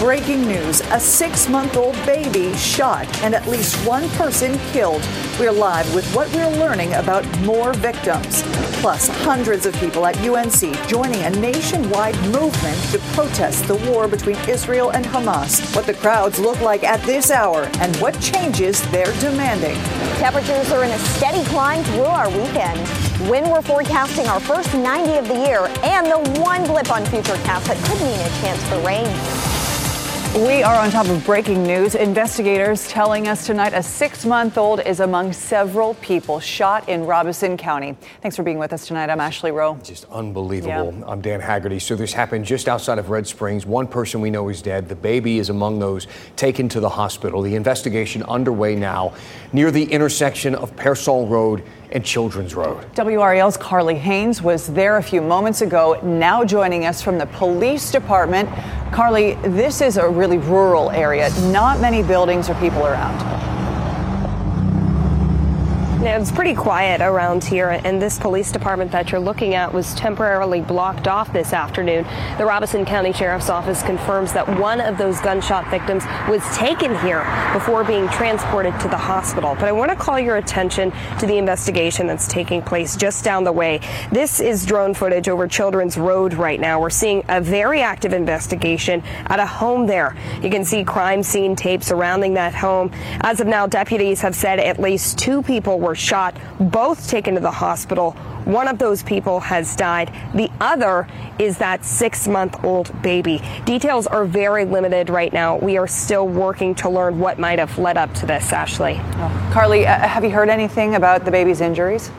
breaking news. A 6-month-old baby shot and at least one person killed. We're live with what we're learning about more victims. Plus, hundreds of people at UNC joining a nationwide movement to protest the war between Israel and Hamas. What the crowds look like at this hour and what changes they're demanding. Temperatures are in a steady climb through our weekend. When we're forecasting our first 90 of the year and the one blip on Futurecast that could mean a chance for rain. We are on top of breaking news. Investigators telling us tonight a 6-month-old is among several people shot in Robeson County. Thanks for being with us tonight. I'm Ashley Rowe. Just unbelievable. Yeah. I'm Dan Haggerty. So this happened just outside of Red Springs. One person we know is dead. The baby is among those taken to the hospital. The investigation underway now near the intersection of Pearsall Road and Children's Road. WRAL's Carly Haynes was there a few moments ago, now joining us from the police department. Carly, this is a really rural area. Not many buildings or people around. Yeah, it's pretty quiet around here, and this police department that you're looking at was temporarily blocked off this afternoon. The Robeson County Sheriff's Office confirms that one of those gunshot victims was taken here before being transported to the hospital. But I want to call your attention to the investigation that's taking place just down the way. This is drone footage over Children's Road right now. We're seeing a very active investigation at a home there. You can see crime scene tape surrounding that home. As of now, deputies have said at least 2 people were shot, both taken to the hospital. One of those people has died. The other is that 6-month-old baby. Details are very limited right now. We are still working to learn what might have led up to this, Ashley. Oh. Carly, have you heard anything about the baby's injuries?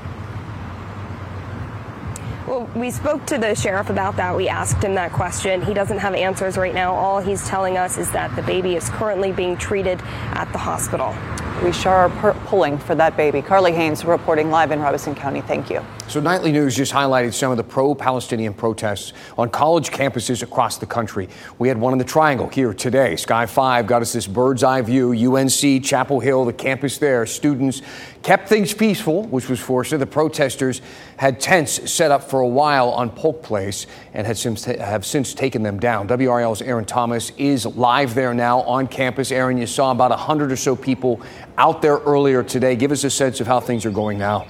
Well, we spoke to the sheriff about that. We asked him that question. He doesn't have answers right now. All he's telling us is that the baby is currently being treated at the hospital. We sure are pulling for that baby. Carly Haynes reporting live in Robeson County. Thank you. So Nightly News just highlighted some of the pro-Palestinian protests on college campuses across the country. We had one in the Triangle here today. Sky 5 got us this bird's eye view. UNC, Chapel Hill, the campus there. Students kept things peaceful, which was fortunate. The protesters had tents set up for a while on Polk Place and have since taken them down. WRAL's Aaron Thomas is live there now on campus. Aaron, you saw about 100 or so people out there earlier today. Give us a sense of how things are going now.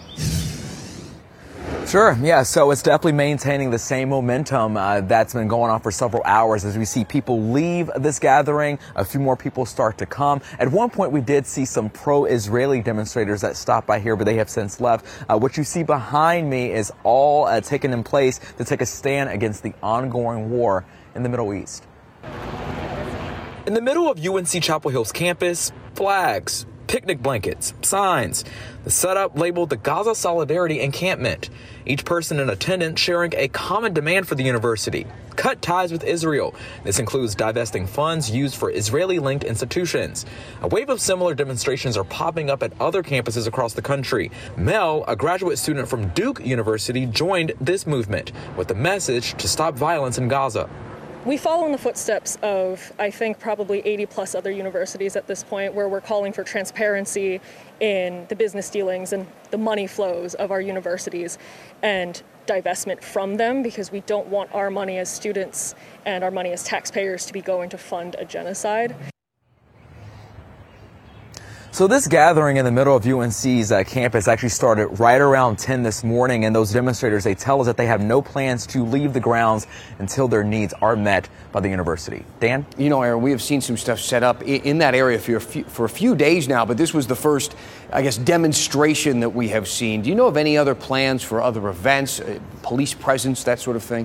Sure. Yeah. So it's definitely maintaining the same momentum that's been going on for several hours as we see people leave this gathering. A few more people start to come. At one point, we did see some pro-Israeli demonstrators that stopped by here, but they have since left. What you see behind me is all taken in place to take a stand against the ongoing war in the Middle East. In the middle of UNC Chapel Hill's campus, flags, picnic blankets, signs. The setup labeled the Gaza Solidarity Encampment. Each person in attendance sharing a common demand for the university: cut ties with Israel. This includes divesting funds used for Israeli-linked institutions. A wave of similar demonstrations are popping up at other campuses across the country. Mel, a graduate student from Duke University, joined this movement with the message to stop violence in Gaza. We follow in the footsteps of, I think, probably 80 plus other universities at this point, where we're calling for transparency in the business dealings and the money flows of our universities and divestment from them, because we don't want our money as students and our money as taxpayers to be going to fund a genocide. So this gathering in the middle of UNC's campus actually started right around 10 this morning, and those demonstrators, they tell us that they have no plans to leave the grounds until their needs are met by the university. Dan? You know, Aaron, we have seen some stuff set up in that area for a few days now, but this was the first, I guess, demonstration that we have seen. Do you know of any other plans for other events, police presence, that sort of thing?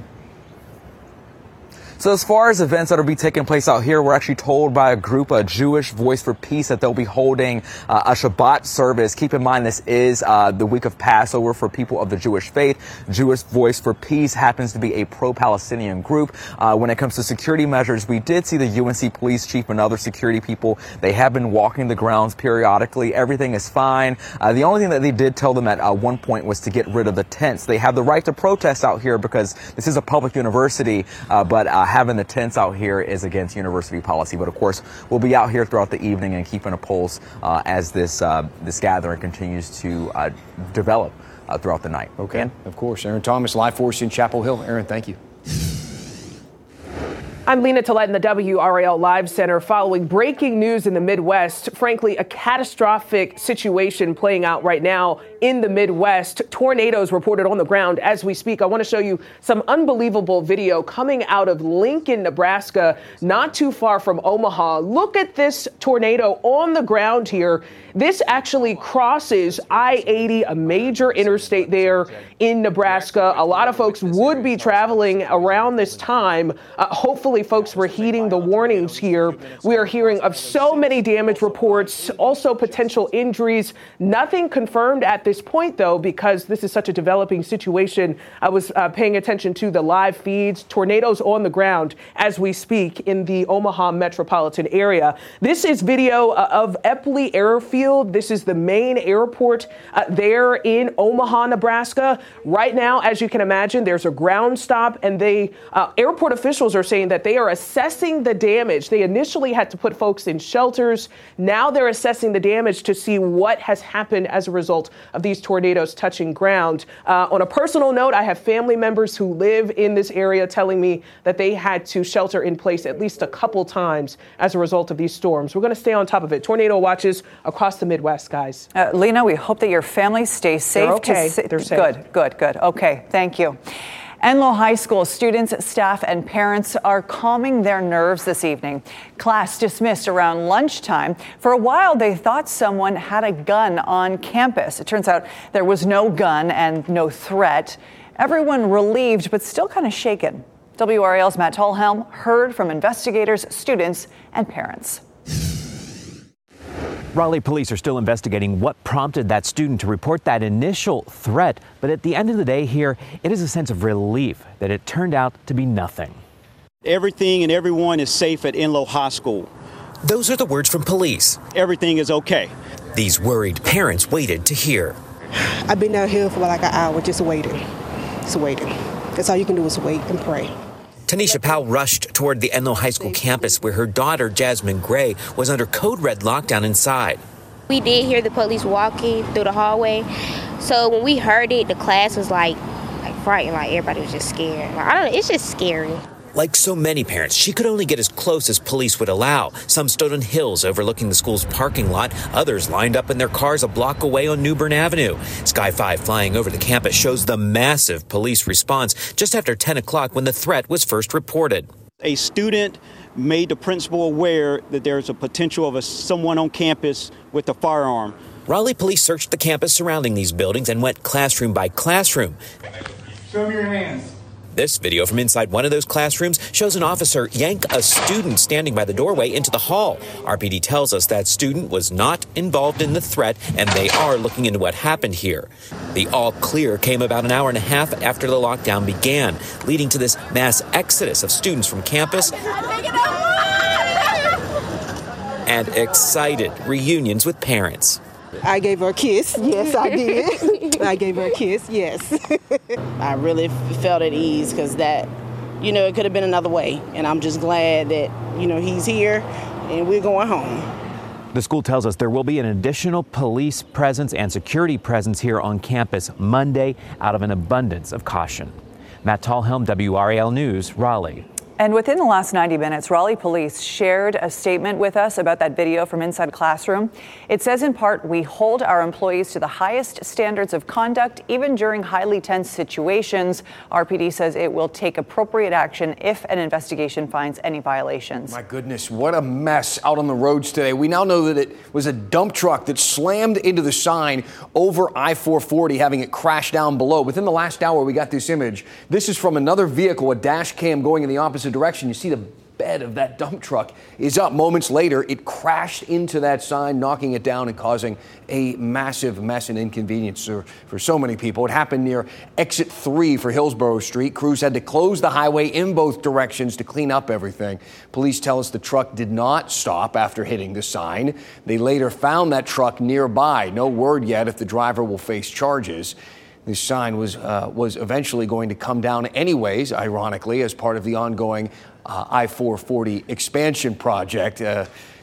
So as far as events that will be taking place out here, we're actually told by a group, a Jewish Voice for Peace, that they'll be holding a Shabbat service. Keep in mind, this is the week of Passover for people of the Jewish faith. Jewish Voice for Peace happens to be a pro-Palestinian group. When it comes to security measures, we did see the UNC police chief and other security people. They have been walking the grounds periodically. Everything is fine. The only thing that they did tell them at one point was to get rid of the tents. They have the right to protest out here because this is a public university, but having the tents out here is against university policy. But of course, we'll be out here throughout the evening and keeping a pulse as this gathering continues to develop throughout the night. Okay, of course. Aaron Thomas, live for us in Chapel Hill. Aaron, thank you. I'm Lena Tillett in the WRAL Live Center following breaking news in the Midwest. Frankly, a catastrophic situation playing out right now in the Midwest. Tornadoes reported on the ground as we speak. I want to show you some unbelievable video coming out of Lincoln, Nebraska, not too far from Omaha. Look at this tornado on the ground here. This actually crosses I-80, a major interstate there in Nebraska. A lot of folks would be traveling around this time. Hopefully, folks were heeding the warnings here. We are hearing of so many damage reports, also potential injuries. Nothing confirmed at this point, though, because this is such a developing situation. I was paying attention to the live feeds. Tornadoes on the ground as we speak in the Omaha metropolitan area. This is video of Eppley Airfield. This is the main airport there in Omaha, Nebraska. Right now, as you can imagine, there's a ground stop, and airport officials are saying that they are assessing the damage. They initially had to put folks in shelters. Now they're assessing the damage to see what has happened as a result of these tornadoes touching ground. On a personal note, I have family members who live in this area telling me that they had to shelter in place at least a couple times as a result of these storms. We're going to stay on top of it. Tornado watches across the Midwest, guys. Lena, we hope that your family stays safe. They're okay. They're safe. Good. Okay, thank you. Enloe High School students, staff, and parents are calming their nerves this evening. Class dismissed around lunchtime. For a while, they thought someone had a gun on campus. It turns out there was no gun and no threat. Everyone relieved, but still kind of shaken. WRAL's Matt Tallhelm heard from investigators, students, and parents. Raleigh police are still investigating what prompted that student to report that initial threat. But at the end of the day here, it is a sense of relief that it turned out to be nothing. Everything and everyone is safe at Enloe High School. Those are the words from police. Everything is okay. These worried parents waited to hear. I've been down here for like an hour just waiting. That's all you can do is wait and pray. Tanisha Powell rushed toward the Enloe High School campus where her daughter, Jasmine Gray, was under code red lockdown inside. We did hear the police walking through the hallway. So when we heard it, the class was like frightened, like everybody was just scared. Like, I don't know, it's just scary. Like so many parents, she could only get as close as police would allow. Some stood on hills overlooking the school's parking lot. Others lined up in their cars a block away on New Bern Avenue. Sky 5 flying over the campus shows the massive police response just after 10 o'clock when the threat was first reported. A student made the principal aware that there's a potential of someone on campus with a firearm. Raleigh police searched the campus surrounding these buildings and went classroom by classroom. Show me your hands. This video from inside one of those classrooms shows an officer yank a student standing by the doorway into the hall. RPD tells us that student was not involved in the threat, and they are looking into what happened here. The all clear came about an hour and a half after the lockdown began, leading to this mass exodus of students from campus and excited reunions with parents. I gave her a kiss. Yes, I did. I gave her a kiss. Yes. I really felt at ease because that, it could have been another way. And I'm just glad that, he's here and we're going home. The school tells us there will be an additional police presence and security presence here on campus Monday out of an abundance of caution. Matt Tallhelm, WRAL News, Raleigh. And within the last 90 minutes, Raleigh police shared a statement with us about that video from inside classroom. It says in part, we hold our employees to the highest standards of conduct, even during highly tense situations. RPD says it will take appropriate action if an investigation finds any violations. My goodness, what a mess out on the roads today. We now know that it was a dump truck that slammed into the sign over I-440, having it crash down below. Within the last hour, we got this image. This is from another vehicle, a dash cam going in the opposite direction. You see the bed of that dump truck is up. Moments later, it crashed into that sign, knocking it down and causing a massive mess and inconvenience for so many people. It happened near exit 3 for Hillsborough Street. Crews had to close the highway in both directions to clean up everything. Police tell us the truck did not stop after hitting the sign. They later found that truck nearby. No word yet if the driver will face charges. This sign was eventually going to come down anyways, ironically, as part of the ongoing I-440 expansion project.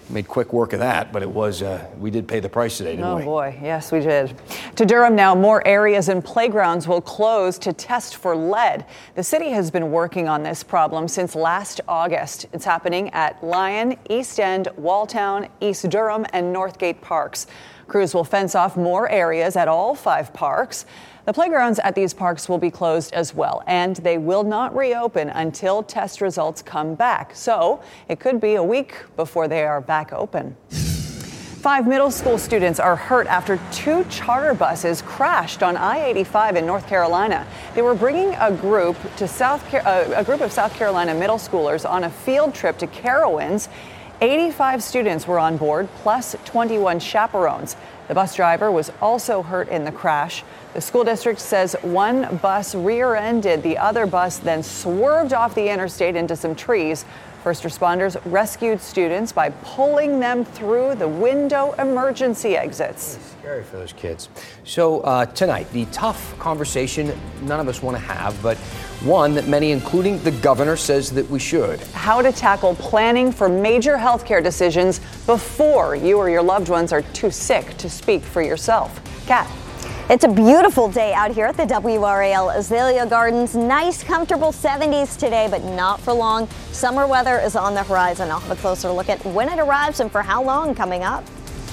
Made quick work of that, but it was, we did pay the price today, didn't we? Oh boy, yes we did. To Durham now, more areas and playgrounds will close to test for lead. The city has been working on this problem since last August. It's happening at Lyon, East End, Walltown, East Durham, and Northgate parks. Crews will fence off more areas at all 5 parks. The playgrounds at these parks will be closed as well, and they will not reopen until test results come back. So it could be a week before they are back open. 5 middle school students are hurt after 2 charter buses crashed on I-85 in North Carolina. They were bringing a group of South Carolina middle schoolers on a field trip to Carowinds. 85 students were on board, plus 21 chaperones. The bus driver was also hurt in the crash. The school district says one bus rear-ended the other bus, then swerved off the interstate into some trees. First responders rescued students by pulling them through the window emergency exits. It's scary for those kids. So tonight, the tough conversation none of us want to have, but one that many, including the governor, says that we should. How to tackle planning for major health care decisions before you or your loved ones are too sick to speak for yourself. Kat. It's a beautiful day out here at the WRAL Azalea Gardens. Nice, comfortable 70s today, but not for long. Summer weather is on the horizon. I'll have a closer look at when it arrives and for how long coming up.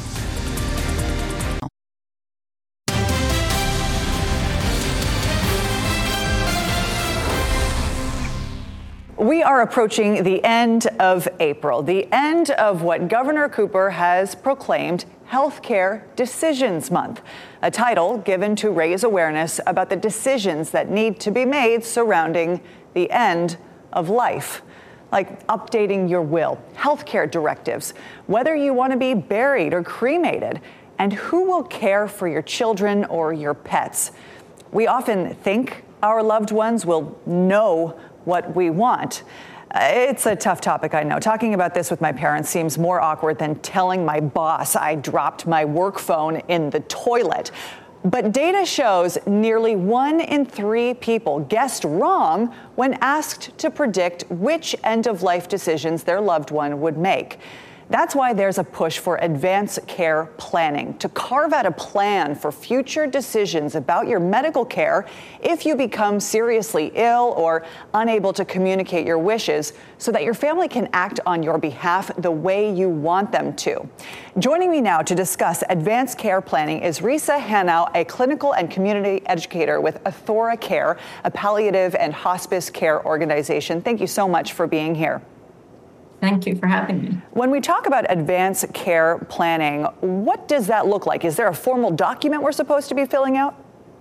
We are approaching the end of April, the end of what Governor Cooper has proclaimed Healthcare Decisions Month, a title given to raise awareness about the decisions that need to be made surrounding the end of life, like updating your will, healthcare directives, whether you want to be buried or cremated, and who will care for your children or your pets. We often think our loved ones will know what we want. It's a tough topic, I know. Talking about this with my parents seems more awkward than telling my boss I dropped my work phone in the toilet. But data shows nearly 1 in 3 people guessed wrong when asked to predict which end-of-life decisions their loved one would make. That's why there's a push for advanced care planning, to carve out a plan for future decisions about your medical care if you become seriously ill or unable to communicate your wishes, so that your family can act on your behalf the way you want them to. Joining me now to discuss advanced care planning is Risa Hanau, a clinical and community educator with Athora Care, a palliative and hospice care organization. Thank you so much for being here. Thank you for having me. When we talk about advanced care planning, what does that look like? Is there a formal document we're supposed to be filling out?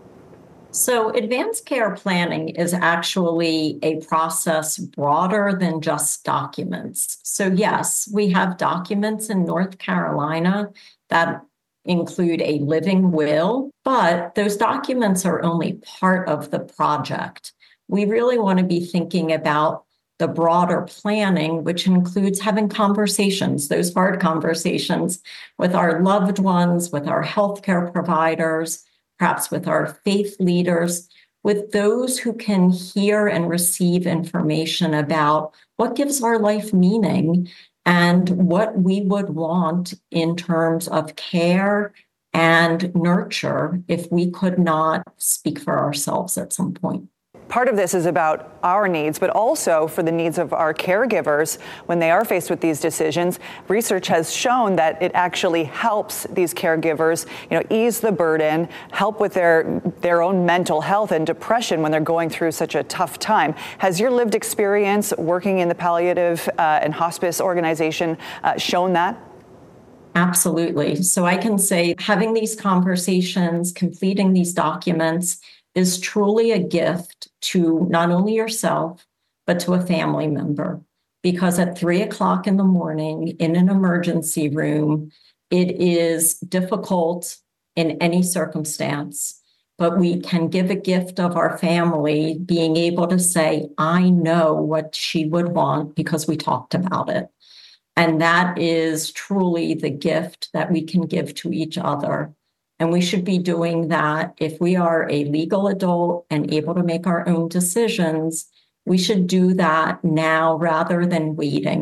So advanced care planning is actually a process broader than just documents. So yes, we have documents in North Carolina that include a living will, but those documents are only part of the project. We really want to be thinking about the broader planning, which includes having conversations, those hard conversations with our loved ones, with our healthcare providers, perhaps with our faith leaders, with those who can hear and receive information about what gives our life meaning and what we would want in terms of care and nurture if we could not speak for ourselves at some point. Part of this is about our needs, but also for the needs of our caregivers when they are faced with these decisions. Research has shown that it actually helps these caregivers, ease the burden, help with their own mental health and depression when they're going through such a tough time. Has your lived experience working in the palliative and hospice organization shown that? Absolutely. So I can say having these conversations, completing these documents is truly a gift to not only yourself, but to a family member. Because at 3:00 in the morning in an emergency room, it is difficult in any circumstance, but we can give a gift of our family being able to say, I know what she would want because we talked about it. And that is truly the gift that we can give to each other. And we should be doing that if we are a legal adult and able to make our own decisions. We should do that now rather than waiting,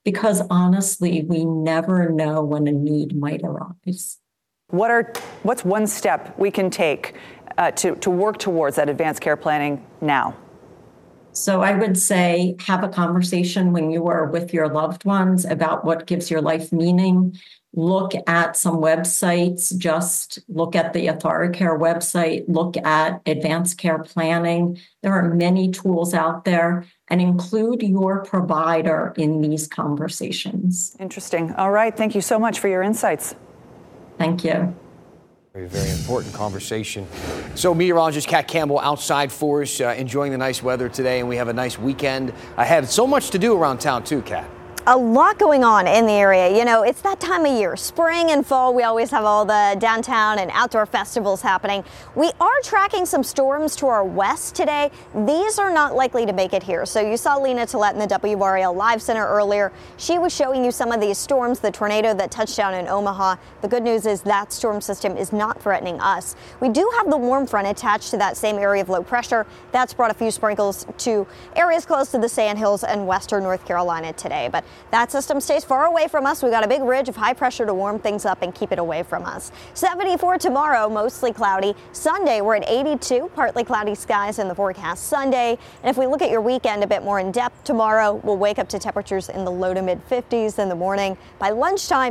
because honestly, we never know when a need might arise. What's one step we can take to work towards that advanced care planning now? So I would say have a conversation when you are with your loved ones about what gives your life meaning. Look at some websites, just look at the AuthoriCare website, look at advanced care planning. There are many tools out there, and include your provider in these conversations. Interesting. All right. Thank you so much for your insights. Thank you. Very, very important conversation. So meteorologist Kat Campbell outside for us, enjoying the nice weather today, and we have a nice weekend ahead. So much to do around town too, Kat. A lot going on in the area. You know, it's that time of year, spring and fall. We always have all the downtown and outdoor festivals happening. We are tracking some storms to our west today. These are not likely to make it here. So you saw Lena Tillett in the WRAL Live Center earlier. She was showing you some of these storms, the tornado that touched down in Omaha. The good news is that storm system is not threatening us. We do have the warm front attached to that same area of low pressure. That's brought a few sprinkles to areas close to the Sand Hills and western North Carolina today. But that system stays far away from us. We got a big ridge of high pressure to warm things up and keep it away from us. 74 tomorrow, mostly cloudy. Sunday, we're at 82, partly cloudy skies in the forecast Sunday. And if we look at your weekend a bit more in depth tomorrow, we'll wake up to temperatures in the low to mid 50s in the morning. By lunchtime,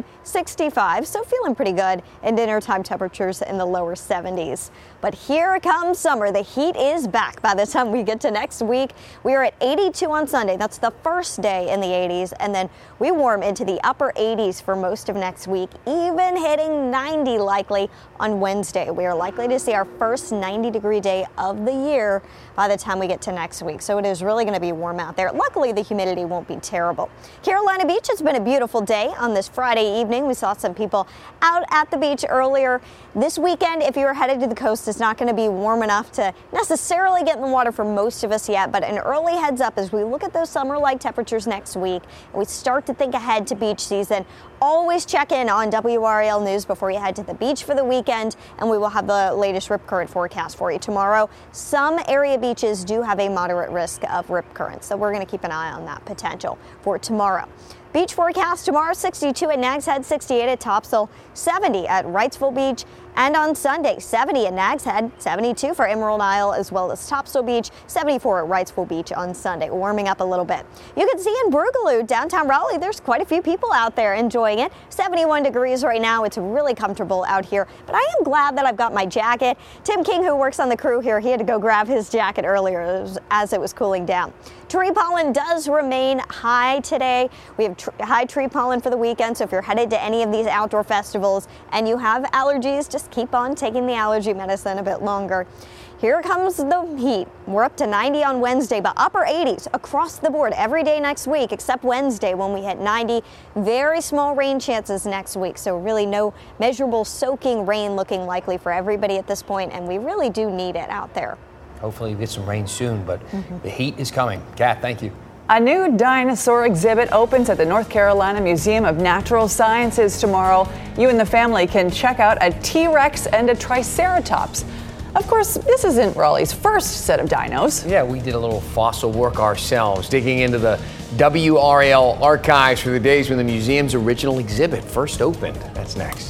65, so feeling pretty good. And dinner time temperatures in the lower 70s. But here comes summer. The heat is back by the time we get to next week. We are at 82 on Sunday. That's the first day in the 80s. And then we warm into the upper 80s for most of next week, even hitting 90 likely on Wednesday. We are likely to see our first 90-degree day of the year by the time we get to next week. So it is really going to be warm out there. Luckily, the humidity won't be terrible. Carolina Beach has been a beautiful day on this Friday evening. We saw some people out at the beach earlier. This weekend, if you are headed to the coast, it's not going to be warm enough to necessarily get in the water for most of us yet, but an early heads up as we look at those summer-like temperatures next week and we start to think ahead to beach season. Always check in on WRAL News before you head to the beach for the weekend, and we will have the latest rip current forecast for you tomorrow. Some area beaches do have a moderate risk of rip current, so we're going to keep an eye on that potential for tomorrow. Beach forecast tomorrow, 62 at Nags Head, 68 at Topsail, 70 at Wrightsville Beach, and on Sunday, 70 at Nags Head, 72 for Emerald Isle, as well as Topsail Beach, 74 at Wrightsville Beach on Sunday, warming up a little bit. You can see in Boogaloo, downtown Raleigh, there's quite a few people out there enjoying it. 71 degrees right now. It's really comfortable out here, but I am glad that I've got my jacket. Tim King, who works on the crew here, he had to go grab his jacket earlier as it was cooling down. Tree pollen does remain high today. We have high tree pollen for the weekend, so if you're headed to any of these outdoor festivals and you have allergies, just keep on taking the allergy medicine a bit longer. Here comes the heat. We're up to 90 on Wednesday, but upper 80s across the board every day next week, except Wednesday when we hit 90. Very small rain chances next week, so really no measurable soaking rain looking likely for everybody at this point, and we really do need it out there. Hopefully we get some rain soon, but the heat is coming. Kat, thank you. A new dinosaur exhibit opens at the North Carolina Museum of Natural Sciences tomorrow. You and the family can check out a T-Rex and a Triceratops. Of course, this isn't Raleigh's first set of dinos. Yeah, we did a little fossil work ourselves, digging into the WRAL archives for the days when the museum's original exhibit first opened. That's next.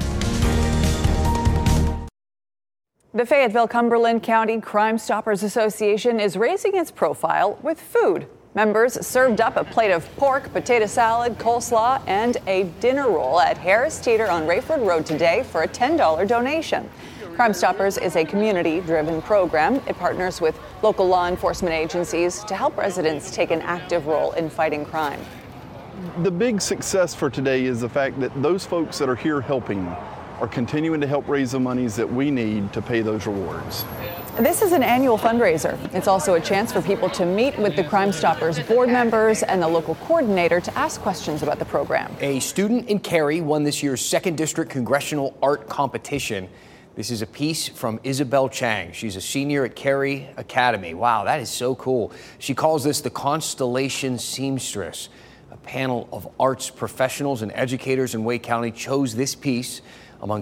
The Fayetteville-Cumberland County Crime Stoppers Association is raising its profile with food. Members served up a plate of pork, potato salad, coleslaw, and a dinner roll at Harris Teeter on Rayford Road today for a $10 donation. Crime Stoppers is a community-driven program. It partners with local law enforcement agencies to help residents take an active role in fighting crime. The big success for today is the fact that those folks that are here helping are continuing to help raise the monies that we need to pay those rewards. This is an annual fundraiser. It's also a chance for people to meet with the Crime Stoppers board members and the local coordinator to ask questions about the program. A student in Cary won this year's 2nd District Congressional Art Competition. This is a piece from Isabel Chang. She's a senior at Cary Academy. Wow, that is so cool. She calls this the Constellation Seamstress. A panel of arts professionals and educators in Wake County chose this piece among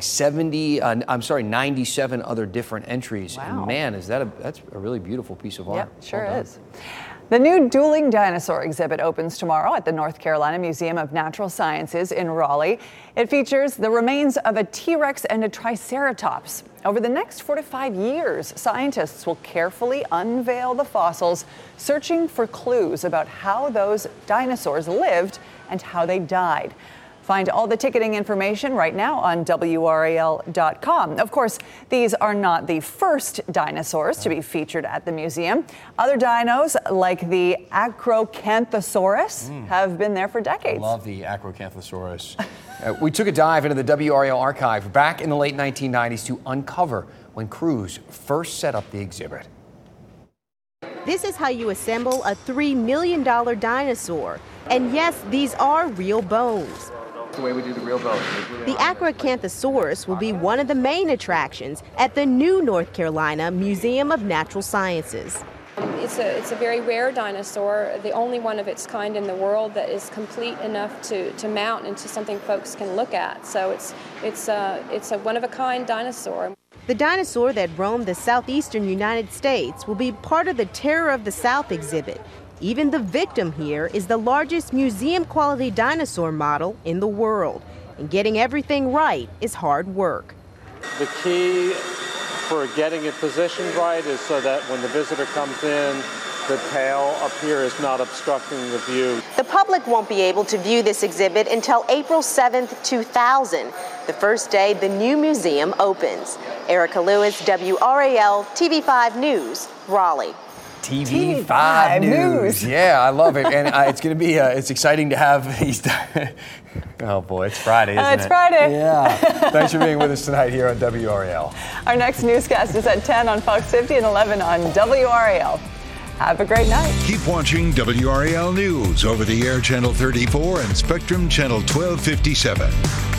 97 other different entries. Wow. And man, that's a really beautiful piece of art. Yep, sure is. The new Dueling Dinosaur exhibit opens tomorrow at the North Carolina Museum of Natural Sciences in Raleigh. It features the remains of a T-Rex and a Triceratops. Over the next 4 to 5 years, scientists will carefully unveil the fossils, searching for clues about how those dinosaurs lived and how they died. Find all the ticketing information right now on WRAL.com. Of course, these are not the first dinosaurs to be featured at the museum. Other dinos, like the Acrocanthosaurus, have been there for decades. I love the Acrocanthosaurus. We took a dive into the WRAL archive back in the late 1990s to uncover when crews first set up the exhibit. This is how you assemble a $3 million dinosaur. And yes, these are real bones. The way we do the real bones. The Acrocanthosaurus will be one of the main attractions at the new North Carolina Museum of Natural Sciences. It's a very rare dinosaur, the only one of its kind in the world that is complete enough to mount into something folks can look at. So it's a one-of-a-kind dinosaur. The dinosaur that roamed the southeastern United States will be part of the Terror of the South exhibit. Even the victim here is the largest museum-quality dinosaur model in the world. And getting everything right is hard work. The key for getting it positioned right is so that when the visitor comes in, the tail up here is not obstructing the view. The public won't be able to view this exhibit until April 7th, 2000, the first day the new museum opens. Erica Lewis, WRAL TV5 News, Raleigh. TV5 News. Yeah, I love it. And it's going to be, it's exciting to have these. Oh boy, it's Friday, isn't it? It's Friday. Yeah. Thanks for being with us tonight here on WRAL. Our next newscast is at 10 on Fox 50 and 11 on WRAL. Have a great night. Keep watching WRAL News over the air Channel 34 and Spectrum Channel 1257.